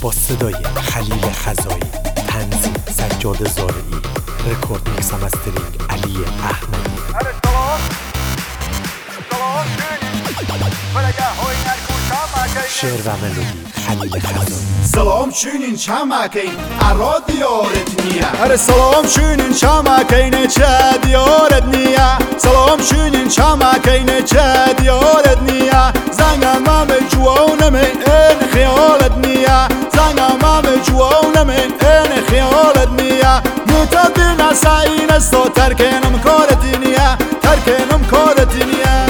با صدای خلیل خزایی، تنظیم سجاد زارعی، رکورد میکس و مسترینگ علی احمدی. شعر و ملودی خلیل خزایی. سلام شونین چمکین ارا دیارت نیه. اره سلام شونین چمکین چه دیارت نیه. سلام شونین چمکین چه دیارت نیه. زنگم هم جوانم این خیالت نیه. زنگم هم جوانم این خیالت نیه. متبین سعین است و ترکنم کارت نیه. ترکنم کارت نیه.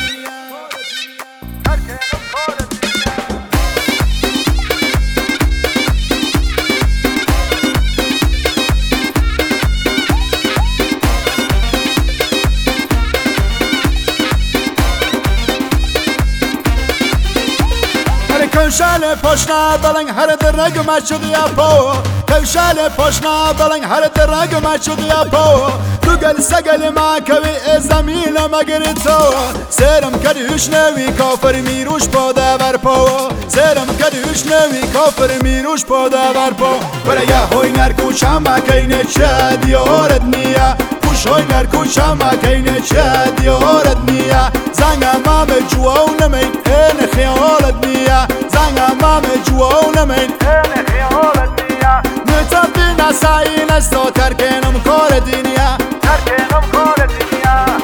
کوشال پاشنا بلنگ هر درگ مچود یا پو. کوشال پاشنا بلنگ هر درگ مچود یا پو. تو گل سگل ما کوی زمین مگر تو. سرم کدیش نوی کافر میروش پاده ور پو. سرم کدیش نوی کافر میروش پاده ور پو. برای هوی نرکوشم کینه چه دیارت نیه. خوشای نرکوشم کینه چه دیارت نیه. زنگم هم جوانم این خیالت نیه. زنگم هم جوانم این خیالت نیه. متبین سعین است و ترکنم کار دینیه. ترکنم کار دینیه.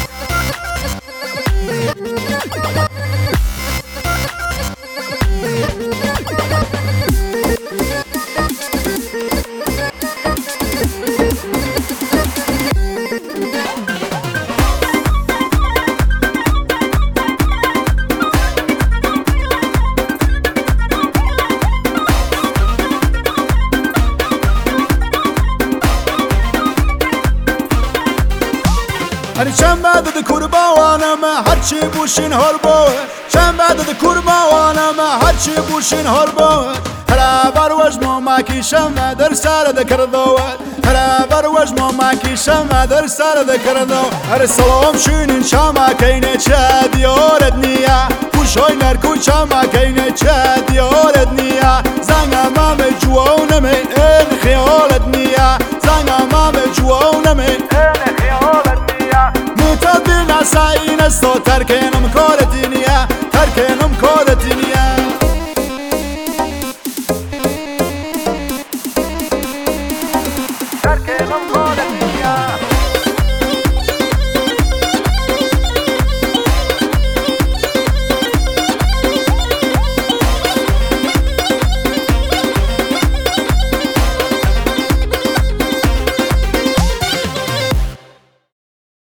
چند بعد kurbanım harçı buşin harbo. چند بعد kurbanım harçı buşin harbo. هر بر وجم ما کیشم در سر دکردو. هر بر وجم ما کیشم در سر دکردو. هر سلام شونین شما کینه چه دیارت نیه. خوشای نرکو شما کینه چه دیارت نیه.